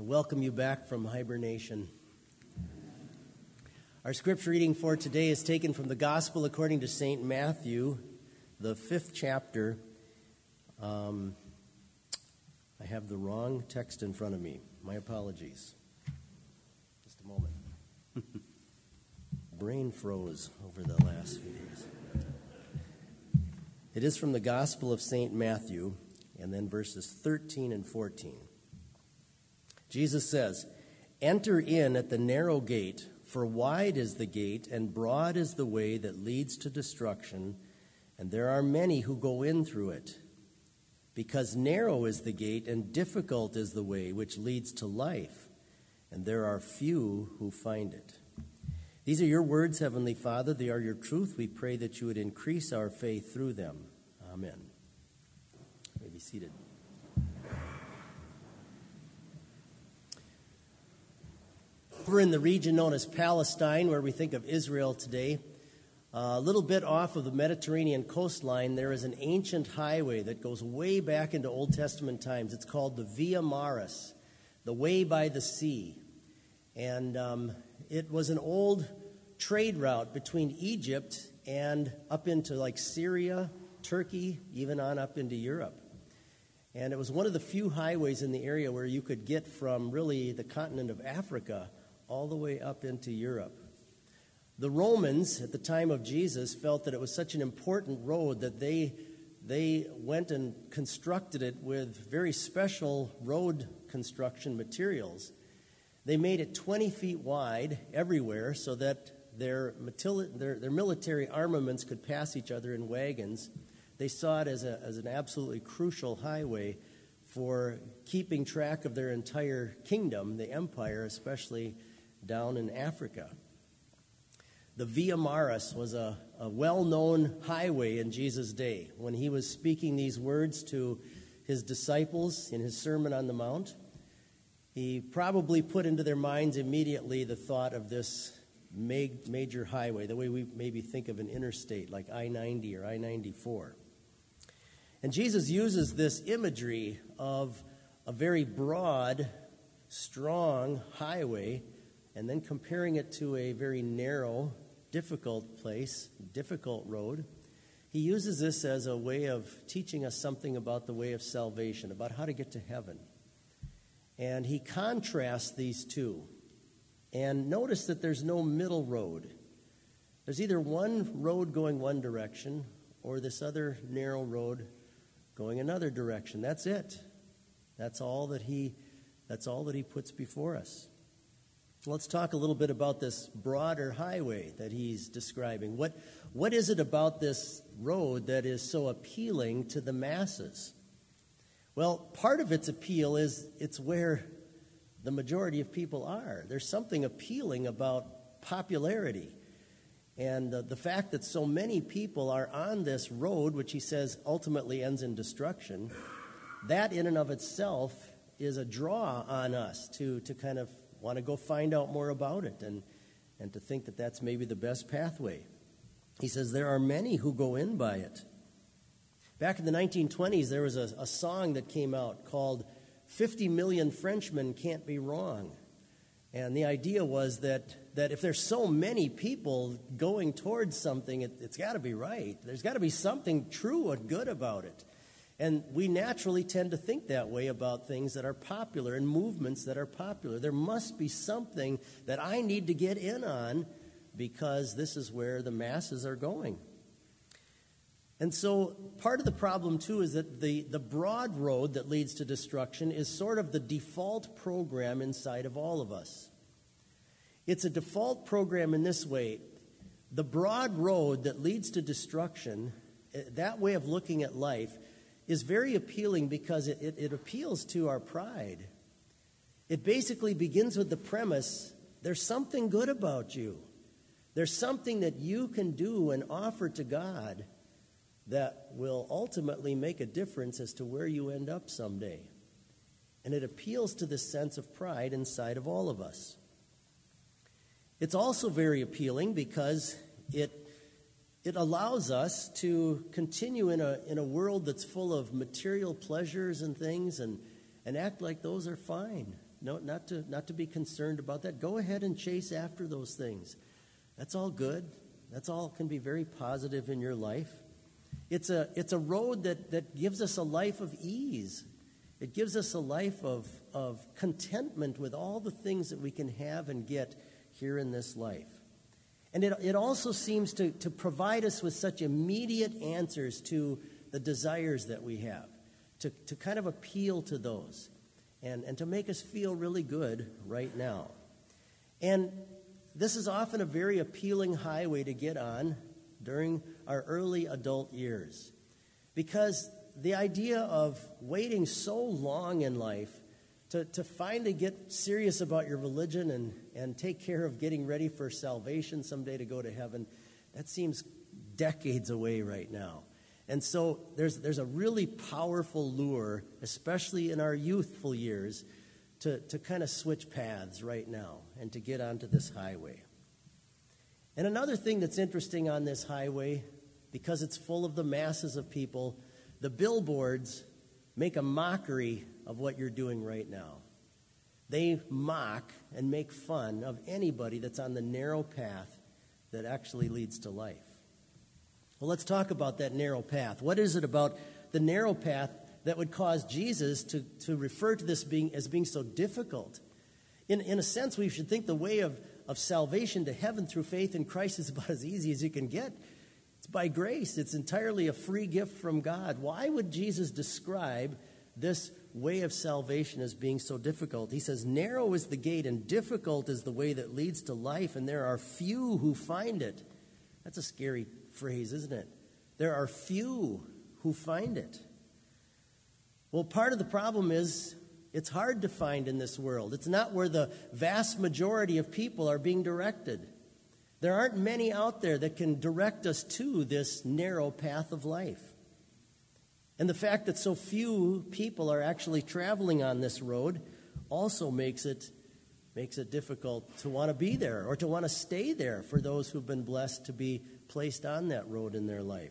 welcome you back from hibernation. Our scripture reading for today is taken from the Gospel according to St. Matthew, the 5th chapter. I have the wrong text in front of me. My apologies. Just a moment. Brain froze over the last few days. It is from the Gospel of St. Matthew, and then verses 13 and 14. Jesus says, "Enter in at the narrow gate, for wide is the gate, and broad is the way that leads to destruction, and there are many who go in through it. Because narrow is the gate, and difficult is the way which leads to life, and there are few who find it." These are your words, Heavenly Father. They are your truth. We pray that you would increase our faith through them. Amen. You may be seated. Over in the region known as Palestine, where we think of Israel today, a little bit off of the Mediterranean coastline, there is an ancient highway that goes way back into Old Testament times. It's called the Via Maris, the way by the sea. And it was an old trade route between Egypt and up into like Syria, Turkey, even on up into Europe. And it was one of the few highways in the area where you could get from really the continent of Africa all the way up into Europe. The Romans at the time of Jesus felt that it was such an important road that they went and constructed it with very special road construction materials. They made it 20 feet wide everywhere so that their military armaments could pass each other in wagons. They saw it as an absolutely crucial highway for keeping track of their entire kingdom, the empire, especially down in Africa. The Via Maris was a well-known highway in Jesus' day. When he was speaking these words to his disciples in his Sermon on the Mount, he probably put into their minds immediately the thought of this major highway, the way we maybe think of an interstate like I-90 or I-94. And Jesus uses this imagery of a very broad, strong highway, and then comparing it to a very narrow, difficult place, difficult road. He uses this as a way of teaching us something about the way of salvation, about how to get to heaven. And he contrasts these two. And notice that there's no middle road. There's either one road going one direction or this other narrow road going another direction. That's it. That's all that he puts before us. Let's talk a little bit about this broader highway that he's describing. What is it about this road that is so appealing to the masses? Well, part of its appeal is it's where the majority of people are. There's something appealing about popularity. And the fact that so many people are on this road, which he says ultimately ends in destruction, that in and of itself is a draw on us to kind of want to go find out more about it and to think that that's maybe the best pathway. He says there are many who go in by it. Back in the 1920s, there was a song that came out called 50 Million Frenchmen Can't Be Wrong. And the idea was that if there's so many people going towards something, it's got to be right. There's got to be something true and good about it. And we naturally tend to think that way about things that are popular and movements that are popular. There must be something that I need to get in on because this is where the masses are going. And so part of the problem, too, is that the broad road that leads to destruction is sort of the default program inside of all of us. It's a default program in this way. The broad road that leads to destruction, that way of looking at life, is very appealing because it appeals to our pride. It basically begins with the premise, there's something good about you. There's something that you can do and offer to God that will ultimately make a difference as to where you end up someday. And it appeals to this sense of pride inside of all of us. It's also very appealing because it allows us to continue in a world that's full of material pleasures and things and act like those are fine. No, not to be concerned about that. Go ahead and chase after those things. That's all good. That's all can be very positive in your life. It's a road that gives us a life of ease. It gives us a life of contentment with all the things that we can have and get here in this life. And it also seems to provide us with such immediate answers to the desires that we have, to kind of appeal to those and to make us feel really good right now. And this is often a very appealing highway to get on during our early adult years, because the idea of waiting so long in life to finally get serious about your religion and take care of getting ready for salvation someday to go to heaven, that seems decades away right now. And so there's a really powerful lure, especially in our youthful years, to kind of switch paths right now and to get onto this highway. And another thing that's interesting on this highway, because it's full of the masses of people, the billboards make a mockery of what you're doing right now. They mock and make fun of anybody that's on the narrow path that actually leads to life. Well, let's talk about that narrow path. What is it about the narrow path that would cause Jesus to refer to this as being so difficult? In a sense, we should think the way of salvation to heaven through faith in Christ is about as easy as you can get. It's by grace. It's entirely a free gift from God. Why would Jesus describe this way of salvation as being so difficult? He says, narrow is the gate and difficult is the way that leads to life, and there are few who find it. That's a scary phrase, isn't it? There are few who find it. Well, part of the problem is it's hard to find in this world. It's not where the vast majority of people are being directed. There aren't many out there that can direct us to this narrow path of life. And the fact that so few people are actually traveling on this road also makes it difficult to want to be there or to want to stay there for those who've been blessed to be placed on that road in their life.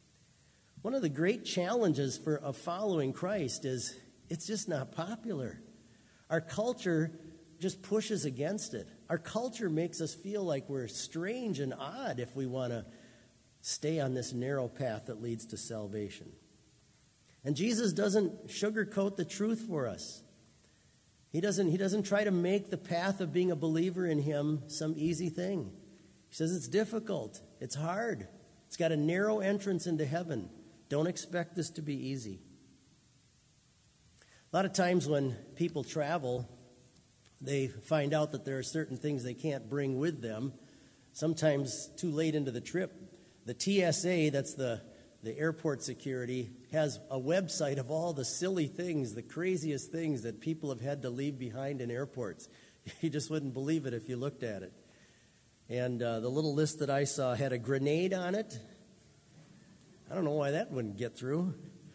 One of the great challenges of following Christ is it's just not popular. Our culture just pushes against it. Our culture makes us feel like we're strange and odd if we want to stay on this narrow path that leads to salvation. And Jesus doesn't sugarcoat the truth for us. He doesn't try to make the path of being a believer in him some easy thing. He says it's difficult. It's hard. It's got a narrow entrance into heaven. Don't expect this to be easy. A lot of times when people travel, they find out that there are certain things they can't bring with them, sometimes too late into the trip. The TSA, that's the airport security, has a website of all the silly things, the craziest things that people have had to leave behind in airports. You just wouldn't believe it if you looked at it. And the little list that I saw had a grenade on it. I don't know why that wouldn't get through.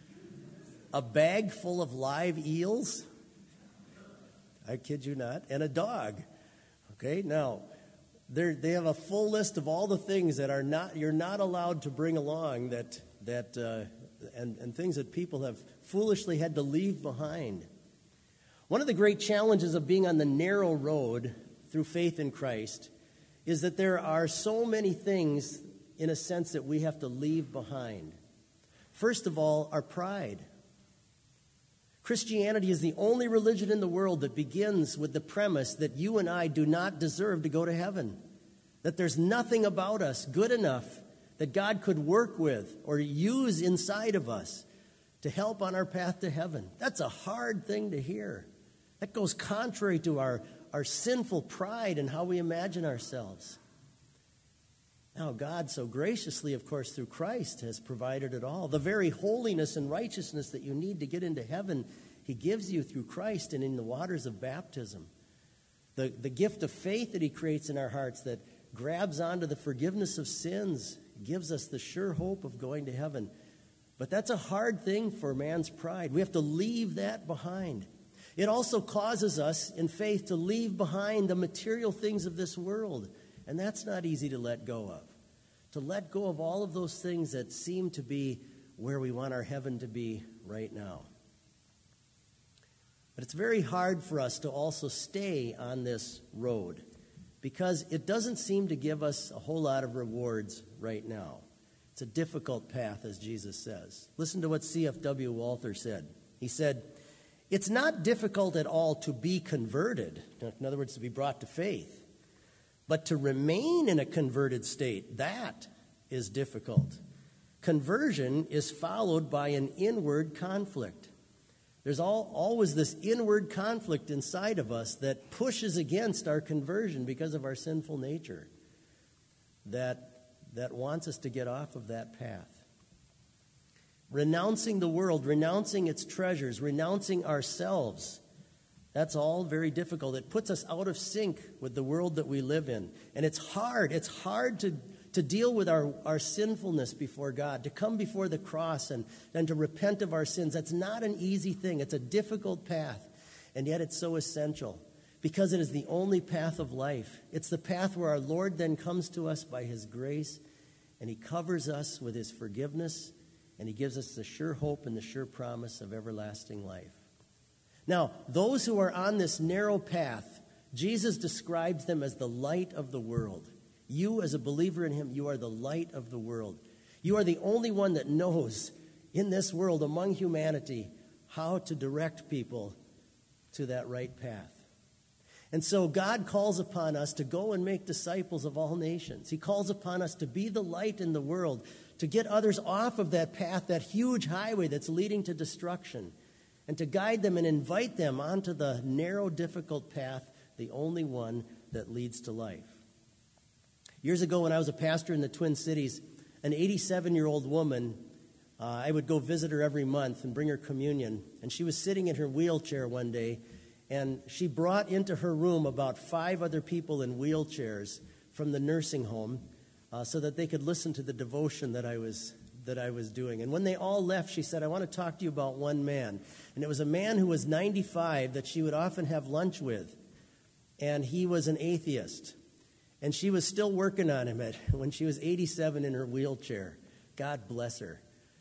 A bag full of live eels. I kid you not. And a dog. Okay, now, they have a full list of all the things that you're not allowed to bring along and things that people have foolishly had to leave behind. One of the great challenges of being on the narrow road through faith in Christ is that there are so many things, in a sense, that we have to leave behind. First of all, our pride. Christianity is the only religion in the world that begins with the premise that you and I do not deserve to go to heaven, that there's nothing about us good enough that God could work with or use inside of us to help on our path to heaven. That's a hard thing to hear. That goes contrary to our sinful pride and how we imagine ourselves. Now, God so graciously, of course, through Christ has provided it all. The very holiness and righteousness that you need to get into heaven, he gives you through Christ and in the waters of baptism. The gift of faith that he creates in our hearts that grabs onto the forgiveness of sins gives us the sure hope of going to heaven. But that's a hard thing for man's pride. We have to leave that behind. It also causes us in faith to leave behind the material things of this world. And that's not easy to let go of. To let go of all of those things that seem to be where we want our heaven to be right now. But it's very hard for us to also stay on this road because it doesn't seem to give us a whole lot of rewards right now. It's a difficult path, as Jesus says. Listen to what C.F.W. Walther said. He said, "It's not difficult at all to be converted," in other words, to be brought to faith, "but to remain in a converted state, that is difficult. Conversion is followed by an inward conflict. There's always this inward conflict inside of us that pushes against our conversion because of our sinful nature that wants us to get off of that path. Renouncing the world, renouncing its treasures, renouncing ourselves, that's all very difficult. It puts us out of sync with the world that we live in. And it's hard. It's hard to deal with our sinfulness before God, to come before the cross and to repent of our sins. That's not an easy thing. It's a difficult path, and yet it's so essential because it is the only path of life. It's the path where our Lord then comes to us by His grace, and He covers us with His forgiveness, and He gives us the sure hope and the sure promise of everlasting life. Now, those who are on this narrow path, Jesus describes them as the light of the world. You, as a believer in Him, you are the light of the world. You are the only one that knows in this world, among humanity, how to direct people to that right path. And so God calls upon us to go and make disciples of all nations. He calls upon us to be the light in the world, to get others off of that path, that huge highway that's leading to destruction, and to guide them and invite them onto the narrow, difficult path, the only one that leads to life. Years ago, when I was a pastor in the Twin Cities, an 87-year-old woman, I would go visit her every month and bring her communion. And she was sitting in her wheelchair one day, and she brought into her room about 5 other people in wheelchairs from the nursing home so that they could listen to the devotion that I was doing. And when they all left, she said, "I want to talk to you about one man." And it was a man who was 95 that she would often have lunch with. And he was an atheist. And she was still working on him when she was 87 in her wheelchair. God bless her.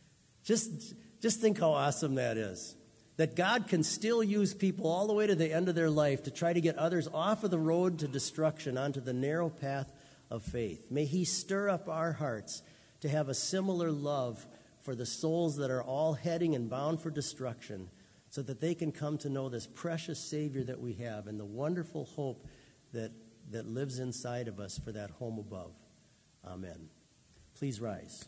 Just think how awesome that is. That God can still use people all the way to the end of their life to try to get others off of the road to destruction onto the narrow path of faith. May He stir up our hearts to have a similar love for the souls that are all heading and bound for destruction so that they can come to know this precious Savior that we have and the wonderful hope that lives inside of us for that home above. Amen. Please rise.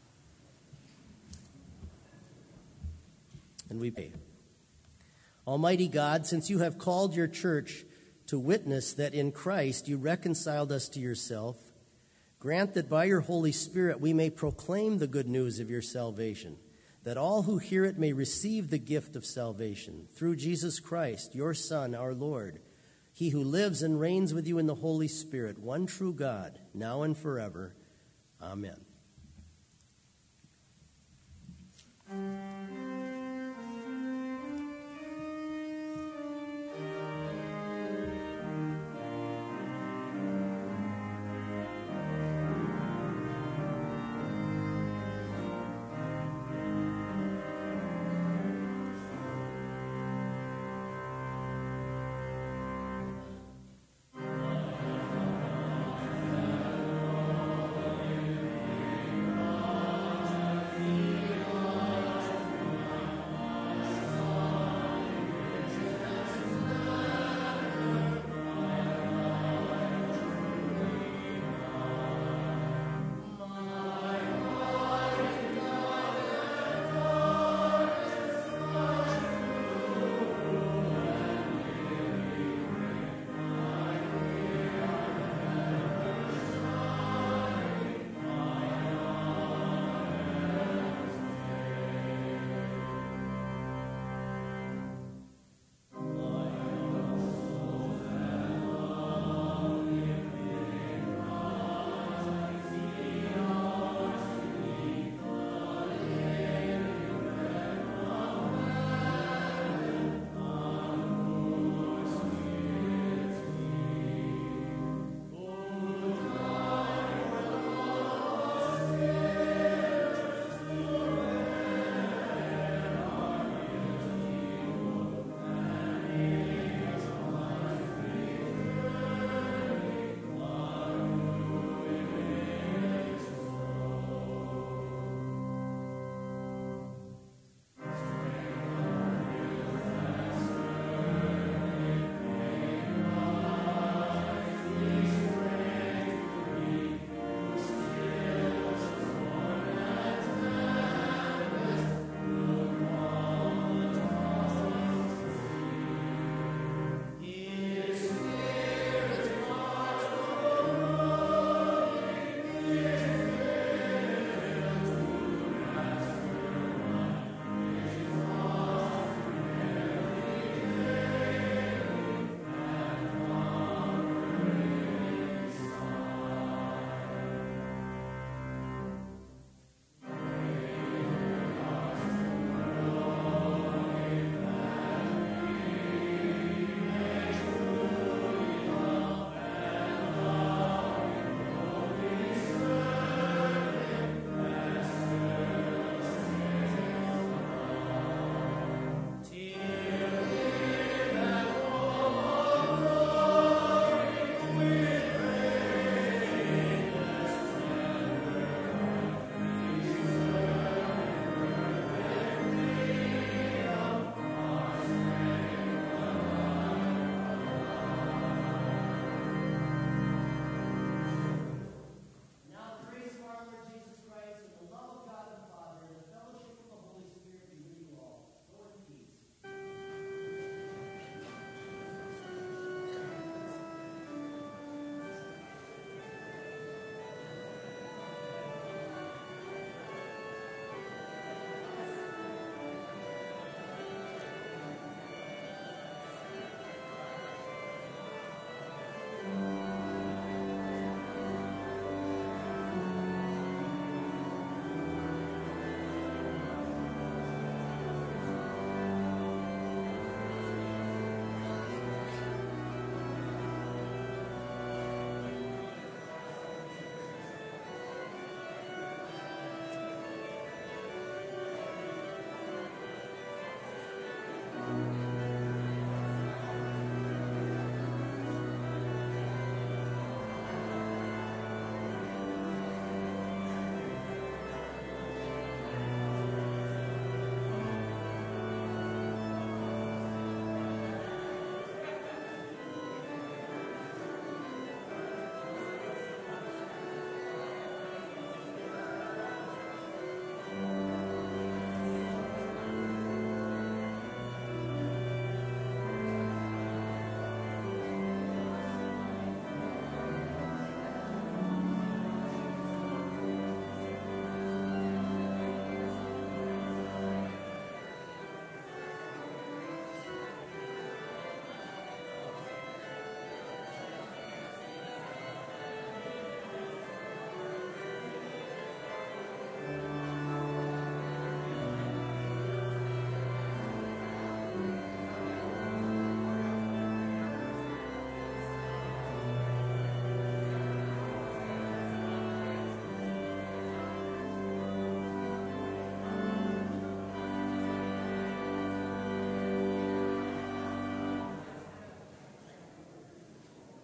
And we pray. Almighty God, since you have called your church to witness that in Christ you reconciled us to yourself, grant that by your Holy Spirit we may proclaim the good news of your salvation, that all who hear it may receive the gift of salvation through Jesus Christ, your Son, our Lord, He who lives and reigns with you in the Holy Spirit, one true God, now and forever. Amen.